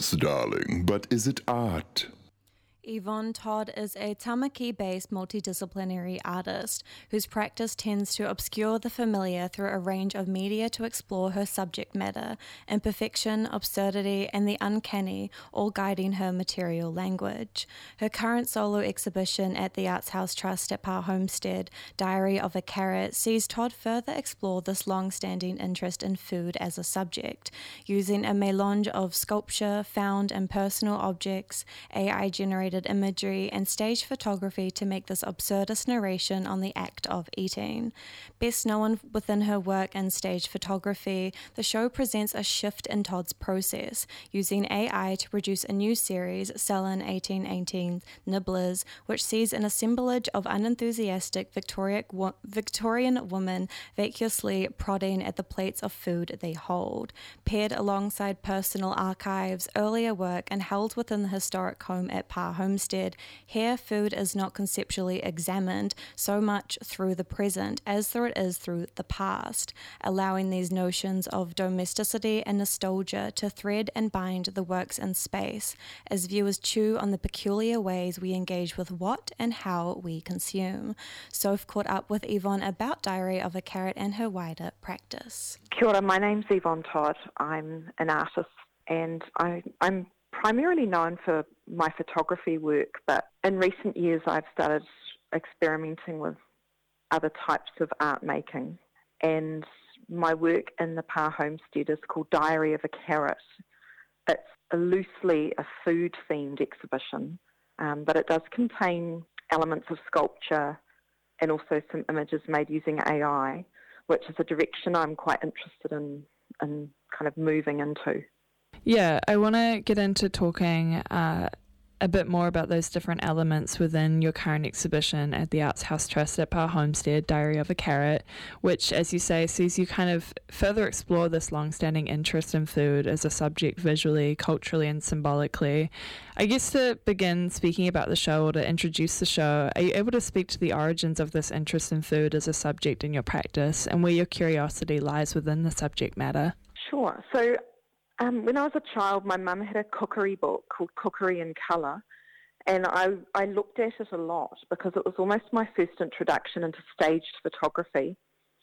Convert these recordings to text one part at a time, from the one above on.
delicious, darling, but is it art? Yvonne Todd is a Tamaki-based multidisciplinary artist whose practice tends to obscure the familiar through a range of media to explore her subject matter, imperfection, absurdity, and the uncanny, all guiding her material language. Her current solo exhibition at the Arts House Trust at Parr Homestead, Diary of a Carrot, sees Todd further explore this long-standing interest in food as a subject, using a melange of sculpture, found and personal objects, AI-generated imagery, and stage photography to make this absurdist narration on the act of eating. Best known within her work in stage photography, the show presents a shift in Todd's process, using AI to produce a new series, Selin 1818 Nibblers, which sees an assemblage of unenthusiastic Victorian women vacuously prodding at the plates of food they hold. Paired alongside personal archives, earlier work, and held within the historic home at Parr Homestead, here food is not conceptually examined so much through the present as though it is through the past, allowing these notions of domesticity and nostalgia to thread and bind the works in space, as viewers chew on the peculiar ways we engage with what and how we consume. Soph caught up with Yvonne about Diary of a Carrot and her wider practice. Kia ora, my name's Yvonne Todd. I'm an artist and I'm primarily known for my photography work, but in recent years I've started experimenting with other types of art making, and my work in the Parr Homestead is called Diary of a Carrot. It's loosely a food-themed exhibition, but it does contain elements of sculpture and also some images made using AI, which is a direction I'm quite interested in kind of moving into. Yeah, I want to get into talking a bit more about those different elements within your current exhibition at the Arts House Trust at Parr Homestead, Diary of a Carrot, which, as you say, sees you kind of further explore this long-standing interest in food as a subject visually, culturally, and symbolically. I guess to begin speaking about the show, or to introduce the show, are you able to speak to the origins of this interest in food as a subject in your practice and where your curiosity lies within the subject matter? Sure. So when I was a child, my mum had a cookery book called Cookery in Colour, and I looked at it a lot because it was almost my first introduction into staged photography,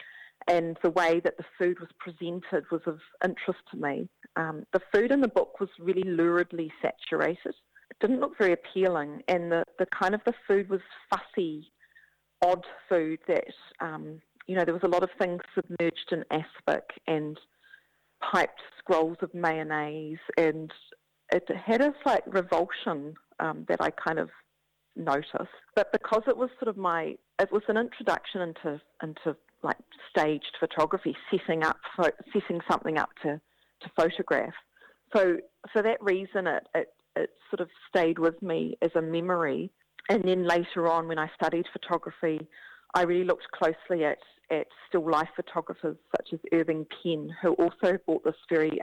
and the way that the food was presented was of interest to me. The food in the book was really luridly saturated. It didn't look very appealing, and the kind of the food was fussy, odd food that, there was a lot of things submerged in aspic and piped scrolls of mayonnaise, and it had a slight revulsion that I kind of noticed. But because it was sort of it was an introduction into like staged photography, setting something up to photograph. So for that reason, it sort of stayed with me as a memory. And then later on, when I studied photography, I really looked closely at still life photographers such as Irving Penn, who also brought this very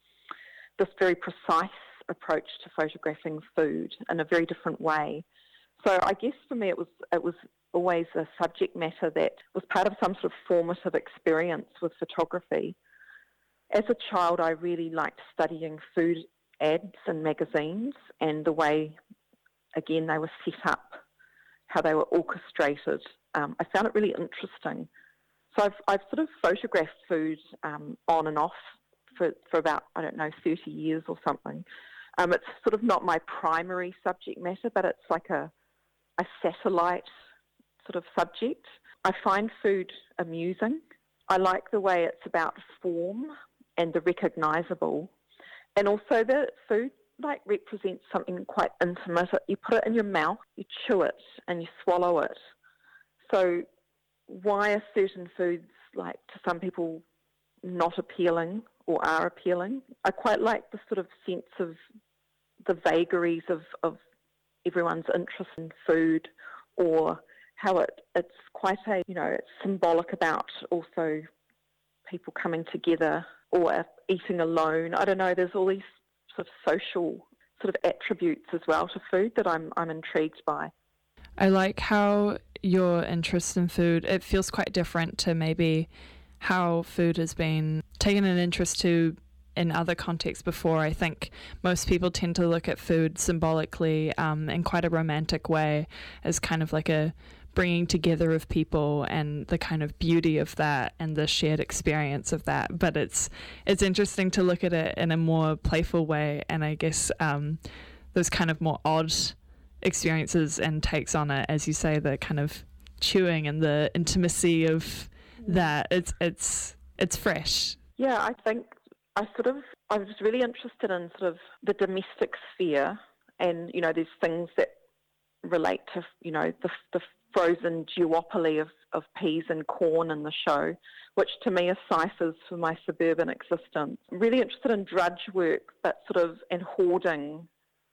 precise approach to photographing food in a very different way. So I guess for me it was always a subject matter that was part of some sort of formative experience with photography. As a child, I really liked studying food ads in magazines and the way, again, they were set up, how they were orchestrated. I found it really interesting. So I've sort of photographed food on and off for about, 30 years or something. It's sort of not my primary subject matter, but it's like a satellite sort of subject. I find food amusing. I like the way it's about form and the recognisable, and also that food like represents something quite intimate. You put it in your mouth, you chew it, and you swallow it. So why are certain foods, like to some people, not appealing or are appealing? I quite like the sort of sense of the vagaries of everyone's interest in food, or how it's quite it's symbolic about also people coming together or eating alone. I don't know, there's all these sort of social sort of attributes as well to food that I'm intrigued by. I like how your interest in food, it feels quite different to maybe how food has been taken an interest to in other contexts before. I think most people tend to look at food symbolically in quite a romantic way as kind of like a bringing together of people and the kind of beauty of that and the shared experience of that. But it's interesting to look at it in a more playful way, and I guess those kind of more odd experiences and takes on it, as you say, the kind of chewing and the intimacy of that. It's fresh. Yeah, I think I was really interested in sort of the domestic sphere, and there's things that relate to the frozen duopoly of peas and corn in the show, which to me are ciphers for my suburban existence. Really interested in drudge work, and hoarding,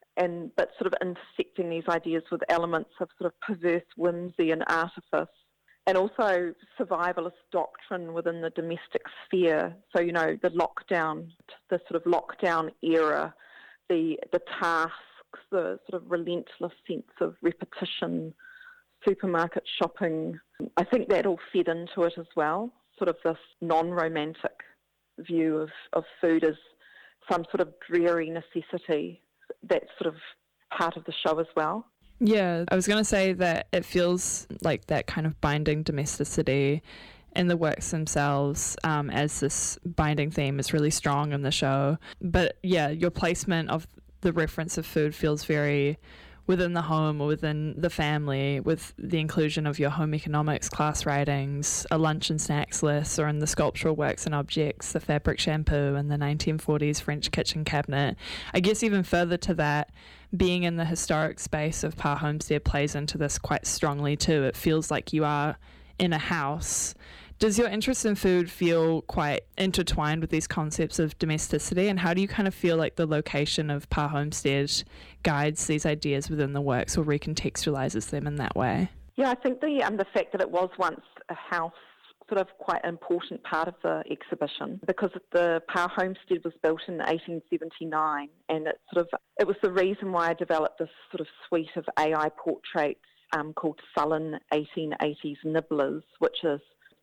but sort of intersecting these ideas with elements of sort of perverse whimsy and artifice, and also survivalist doctrine within the domestic sphere. So, the lockdown, the sort of lockdown era, the tasks, the sort of relentless sense of repetition, supermarket shopping. I think that all fed into it as well, sort of this non-romantic view of food as some sort of dreary necessity. That's sort of part of the show as well. Yeah, I was going to say that it feels like that kind of binding domesticity in the works themselves, as this binding theme is really strong in the show. But yeah, your placement of the reference of food feels very within the home or within the family, with the inclusion of your home economics class writings, a lunch and snacks list, or in the sculptural works and objects, the fabric shampoo and the 1940s French kitchen cabinet. I guess even further to that, being in the historic space of Pa Homestead plays into this quite strongly too. It feels like you are in a house. Does your interest in food feel quite intertwined with these concepts of domesticity, and how do you kind of feel like the location of Pa Homestead guides these ideas within the works or recontextualizes them in that way? Yeah, I think the fact that it was once a house sort of quite an important part of the exhibition, because the Pa Homestead was built in 1879, and it was the reason why I developed this sort of suite of AI portraits called sullen 1880s nibblers, which is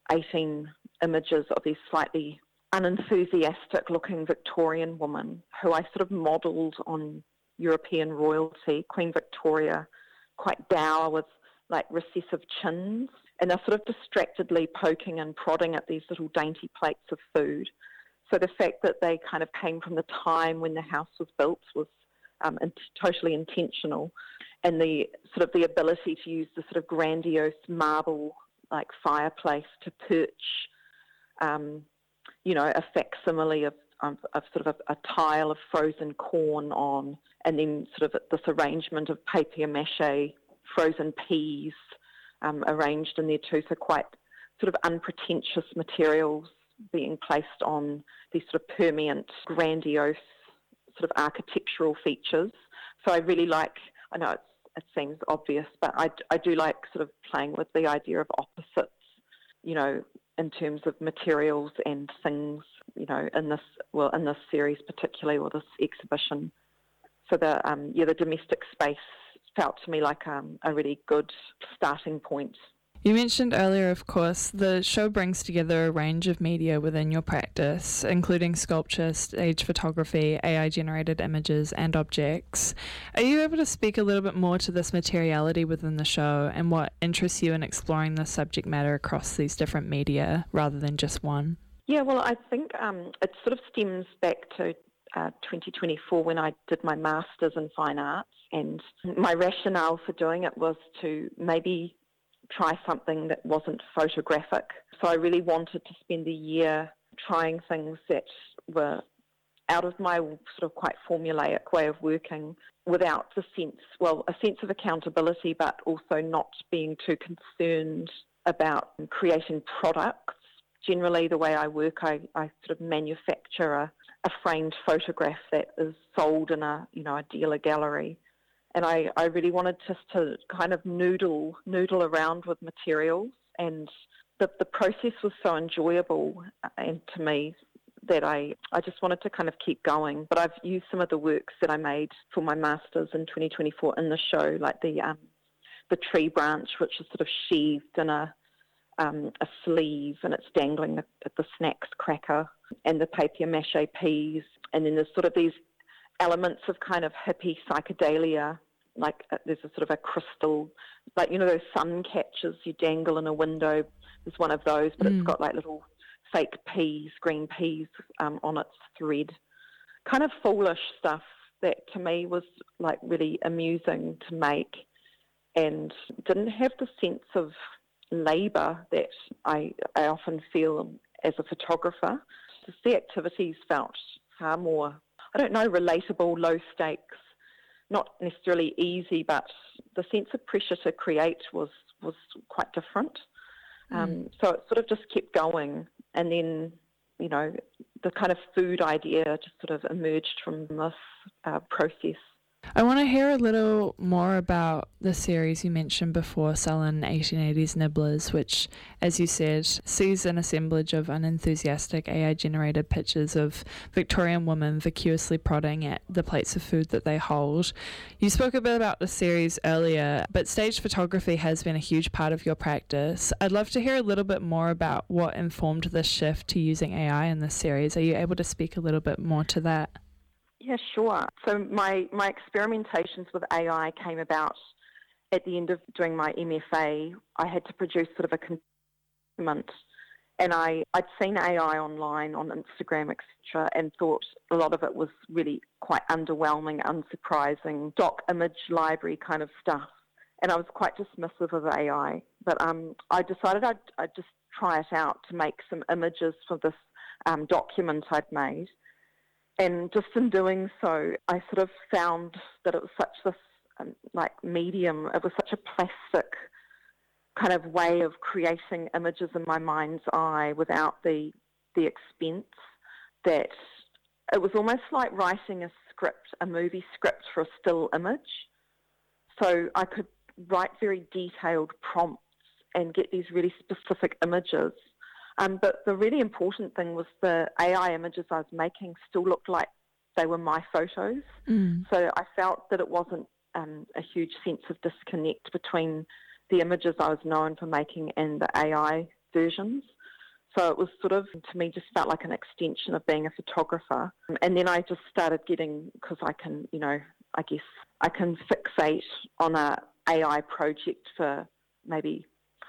18 images of these slightly unenthusiastic-looking Victorian woman who I sort of modelled on European royalty, Queen Victoria, quite dour with like recessive chins, and they're sort of distractedly poking and prodding at these little dainty plates of food. So the fact that they kind of came from the time when the house was built was totally intentional, and the sort of the ability to use the sort of grandiose marble like fireplace to perch, a facsimile of sort of a tile of frozen corn on, and then sort of this arrangement of papier-mâché frozen peas arranged in there too, so quite sort of unpretentious materials being placed on these sort of permeant, grandiose sort of architectural features. So I really like, I know it seems obvious, but I do like sort of playing with the idea of opposites, in terms of materials and things, in this series particularly, or this exhibition. So the domestic space felt to me like a really good starting point. You mentioned earlier, of course, the show brings together a range of media within your practice, including sculpture, stage photography, AI-generated images and objects. Are you able to speak a little bit more to this materiality within the show and what interests you in exploring the subject matter across these different media rather than just one? Yeah, well, I think it sort of stems back to 2024 when I did my Masters in Fine Arts, and my rationale for doing it was to maybe try something that wasn't photographic. So I really wanted to spend a year trying things that were out of my sort of quite formulaic way of working, without a sense of accountability, but also not being too concerned about creating products. Generally, the way I work, I sort of manufacture a framed photograph that is sold in a dealer gallery. And I really wanted just to kind of noodle around with materials, and the process was so enjoyable and to me that I just wanted to kind of keep going. But I've used some of the works that I made for my Masters in 2024 in the show, like the tree branch, which is sort of sheathed in a sleeve and it's dangling at the snacks cracker, and the papier-mâché peas, And then there's sort of these elements of kind of hippie psychedelia, like there's a sort of a crystal, like, those sun catchers you dangle in a window. There's one of those, but it's got like little fake peas, green peas on its thread. Kind of foolish stuff that to me was like really amusing to make and didn't have the sense of labour that I often feel as a photographer. The activities felt far more, relatable, low stakes, not necessarily easy, but the sense of pressure to create was quite different. So it sort of just kept going. And then, the kind of food idea just sort of emerged from this process. I want to hear a little more about the series you mentioned before, Sullen 1880s Nibblers, which, as you said, sees an assemblage of unenthusiastic AI-generated pictures of Victorian women vacuously prodding at the plates of food that they hold. You spoke a bit about the series earlier, but staged photography has been a huge part of your practice. I'd love to hear a little bit more about what informed this shift to using AI in this series. Are you able to speak a little bit more to that? Yeah, sure. So my experimentations with AI came about at the end of doing my MFA. I had to produce sort of a document, and I'd seen AI online on Instagram, etc., and thought a lot of it was really quite underwhelming, unsurprising, doc image library kind of stuff. And I was quite dismissive of AI. But I decided I'd just try it out to make some images for this document I'd made. And just in doing so, I sort of found that it was such this medium. It was such a plastic kind of way of creating images in my mind's eye without the expense, that it was almost like writing a movie script for a still image. So I could write very detailed prompts and get these really specific images. But the really important thing was the AI images I was making still looked like they were my photos. So I felt that it wasn't a huge sense of disconnect between the images I was known for making and the AI versions. So it was sort of, to me, just felt like an extension of being a photographer. And then I just started getting, because I can, I guess I can fixate on a AI project for maybe,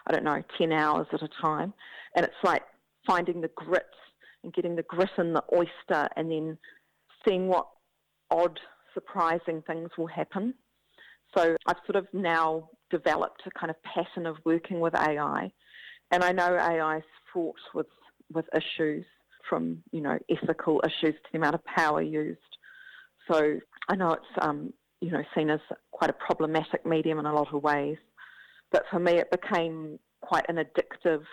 10 hours at a time. And it's like finding the grit and getting the grit in the oyster and then seeing what odd, surprising things will happen. So I've sort of now developed a kind of pattern of working with AI. And I know AI is fraught with issues from, ethical issues to the amount of power used. So I know it's, seen as quite a problematic medium in a lot of ways. But for me, it became quite an addictive,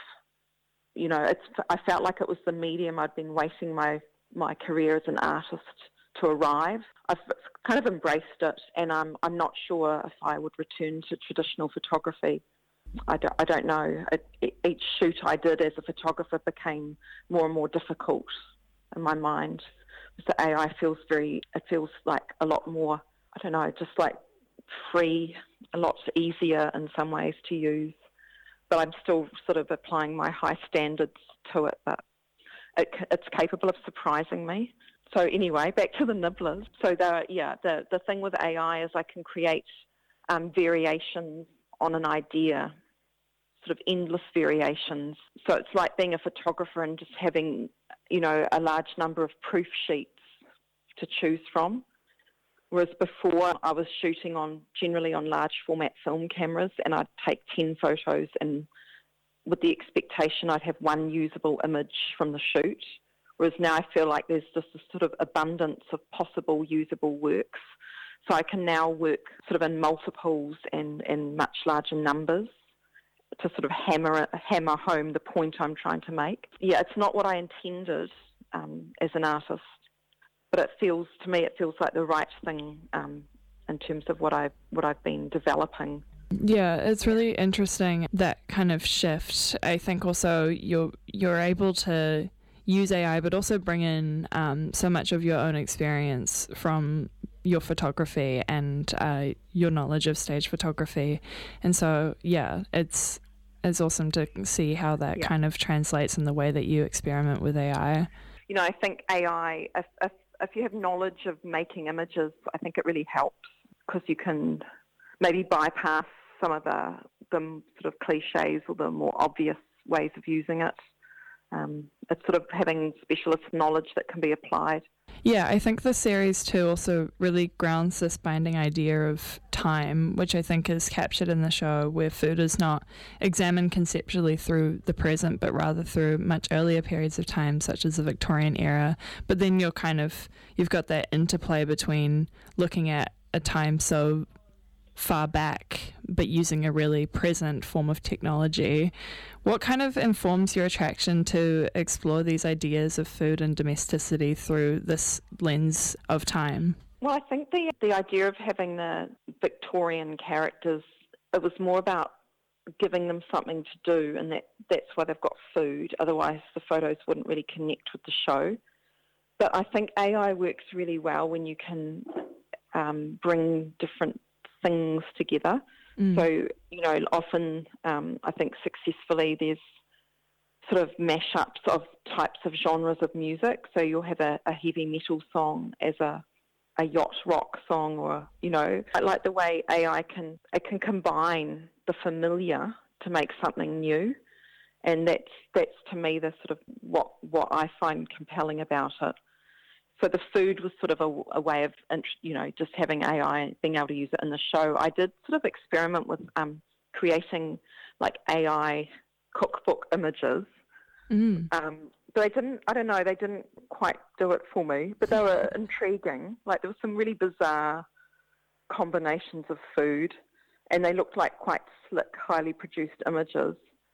I felt like it was the medium I'd been waiting my career as an artist to arrive. I've kind of embraced it, and I'm not sure if I would return to traditional photography. I don't know. Each shoot I did as a photographer became more and more difficult in my mind. The AI feels like a lot more, just like free, a lot easier in some ways to use. But I'm still sort of applying my high standards to it, but it's capable of surprising me. So anyway, back to the nibblers. So the thing with AI is I can create variations on an idea, sort of endless variations. So it's like being a photographer and just having, a large number of proof sheets to choose from. Whereas before I was shooting generally on large format film cameras, and I'd take 10 photos and with the expectation I'd have one usable image from the shoot. Whereas now I feel like there's just a sort of abundance of possible usable works. So I can now work sort of in multiples and much larger numbers to sort of hammer home the point I'm trying to make. Yeah, it's not what I intended as an artist. But it feels like the right thing in terms of what I've been developing. Yeah, it's really interesting, that kind of shift. I think also you're able to use AI, but also bring in so much of your own experience from your photography and your knowledge of stage photography. And so, yeah, it's awesome to see how that kind of translates in the way that you experiment with AI. I think AI, knowledge of making images, I think it really helps because you can maybe bypass some of the sort of cliches or the more obvious ways of using it. It's sort of having specialist knowledge that can be applied. Yeah, I think the series too also really grounds this binding idea of time, which I think is captured in the show, where food is not examined conceptually through the present, but rather through much earlier periods of time, such as the Victorian era. But then you've got that interplay between looking at a time so far back, but using a really present form of technology. What kind of informs your attraction to explore these ideas of food and domesticity through this lens of time? Well, I think the idea of having the Victorian characters, it was more about giving them something to do, and that's why they've got food. Otherwise, the photos wouldn't really connect with the show. But I think AI works really well when you can bring different things together. So, often I think successfully there's sort of mashups of types of genres of music. So you'll have a heavy metal song as a yacht rock song, or, I like the way AI can combine the familiar to make something new. And that's to me the sort of what I find compelling about it. So the food was sort of a way of, just having AI, being able to use it in the show. I did sort of experiment with creating like AI cookbook images. But they didn't quite do it for me, but they were intriguing. Like there were some really bizarre combinations of food, and they looked like quite slick, highly produced images.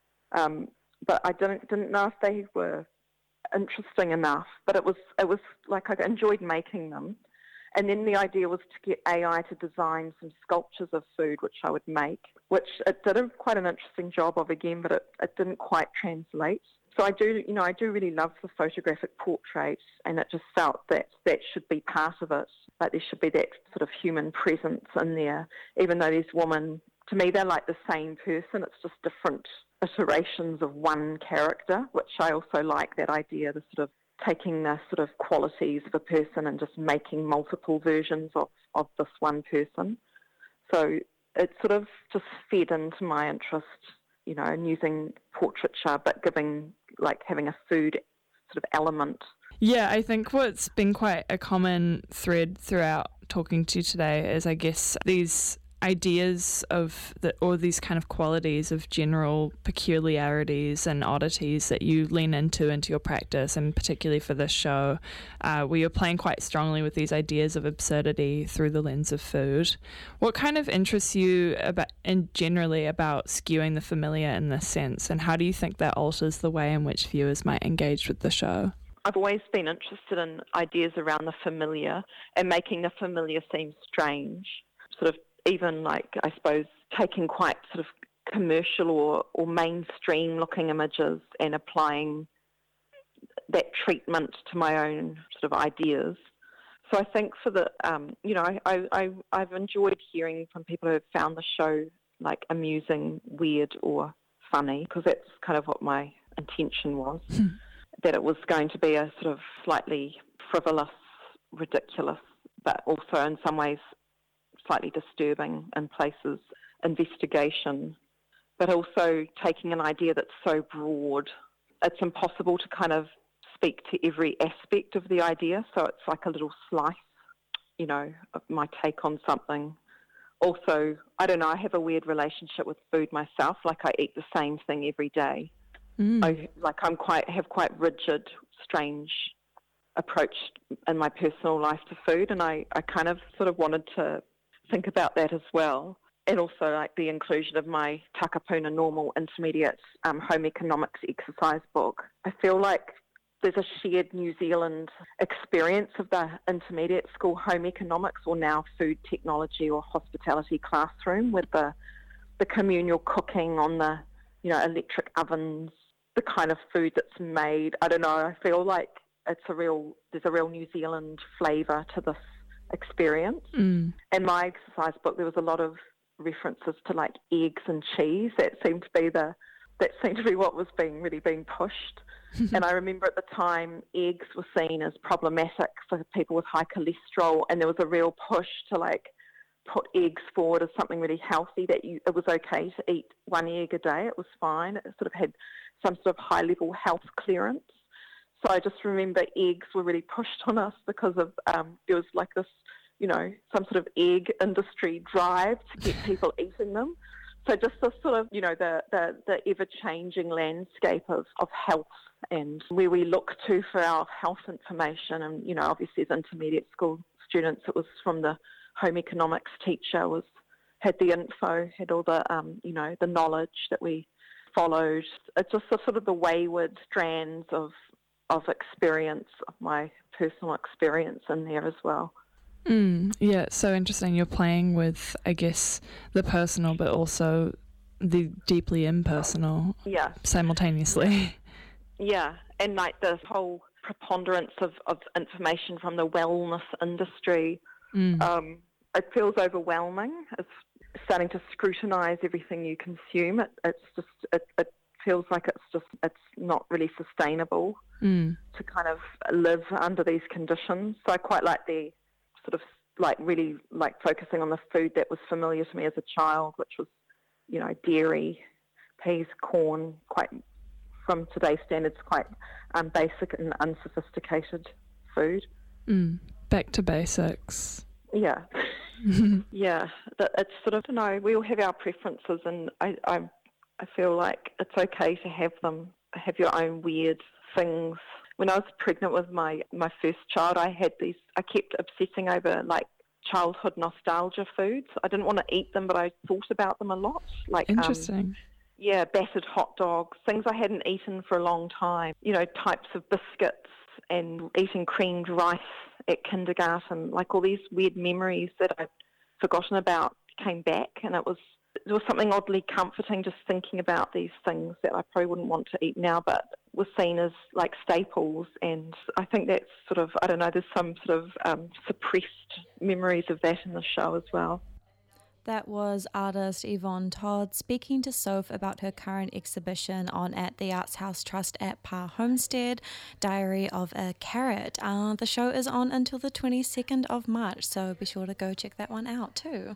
But I didn't know if they were interesting enough, but it was like I enjoyed making them. And then the idea was to get AI to design some sculptures of food which I would make, which it did quite an interesting job of again, but it didn't quite translate. So I do really love the photographic portrait, and it just felt that should be part of it. Like there should be that sort of human presence in there, even though these women, to me, they're like the same person. It's just different iterations of one character, which I also like that idea, the sort of taking the sort of qualities of a person and just making multiple versions of this one person. So it sort of just fed into my interest, in using portraiture, but having a food sort of element. Yeah, I think what's been quite a common thread throughout talking to you today is, I guess, these ideas of or these kind of qualities of general peculiarities and oddities that you lean into your practice, and particularly for this show, where you're playing quite strongly with these ideas of absurdity through the lens of food. What kind of interests you generally about skewing the familiar in this sense, and how do you think that alters the way in which viewers might engage with the show? I've always been interested in ideas around the familiar and making the familiar seem strange, sort of even like, I suppose, taking quite sort of commercial or mainstream looking images and applying that treatment to my own sort of ideas. So I think for the, I've enjoyed hearing from people who have found the show like amusing, weird or funny, because that's kind of what my intention was, that it was going to be a sort of slightly frivolous, ridiculous, but also in some ways slightly disturbing in places, investigation, but also taking an idea that's so broad, it's impossible to kind of speak to every aspect of the idea. So it's like a little slice, of my take on something. Also, I don't know, I have a weird relationship with food myself. Like I eat the same thing every day. I have quite rigid, strange approach in my personal life to food, and I kind of sort of wanted to think about that as well, and also like the inclusion of my Takapuna Normal Intermediate Home Economics exercise book. I feel like there's a shared New Zealand experience of the intermediate school home economics, or now food technology or hospitality classroom, with the communal cooking on the electric ovens, the kind of food that's made. I don't know, I feel like there's a real New Zealand flavour to this experience. In my exercise book, there was a lot of references to like eggs and cheese. That seemed to be what was being pushed. And I remember at the time, eggs were seen as problematic for people with high cholesterol, and there was a real push to put eggs forward as something really healthy, that it was okay to eat one egg a day. It was fine. It sort of had some sort of high-level health clearance. So I just remember eggs were really pushed on us because of there was like this, some sort of egg industry drive to get people eating them. So just the sort of, the ever-changing landscape of health and where we look to for our health information. And, obviously as intermediate school students, it was from the home economics teacher, had the info, had all the, the knowledge that we followed. It's just sort of the wayward strands of experience, of my personal experience in there as well. Yeah, it's so interesting. You're playing with, I guess, the personal, but also the deeply impersonal simultaneously. Yeah, and like the whole preponderance of information from the wellness industry, it feels overwhelming. It's starting to scrutinise everything you consume. It feels like it's not really sustainable to kind of live under these conditions. So I quite like the sort of really focusing on the food that was familiar to me as a child, which was, dairy, peas, corn, quite, from today's standards, quite basic and unsophisticated food. Back to basics. Yeah. Yeah. It's sort of, we all have our preferences, and I feel like it's okay to have them, have your own weird things. When I was pregnant with my first child, I kept obsessing over childhood nostalgia foods. I didn't want to eat them, but I thought about them a lot. Interesting. Battered hot dogs, things I hadn't eaten for a long time, types of biscuits, and eating creamed rice at kindergarten, all these weird memories that I'd forgotten about came back, and it was something oddly comforting just thinking about these things that I probably wouldn't want to eat now, but were seen as staples. And I think that's sort of, I don't know, there's some sort of suppressed memories of that in the show as well. That was artist Yvonne Todd speaking to Soph about her current exhibition on at the Arts House Trust at Parr Homestead, Diary of a Carrot. The show is on until the 22nd of March, so be sure to go check that one out too.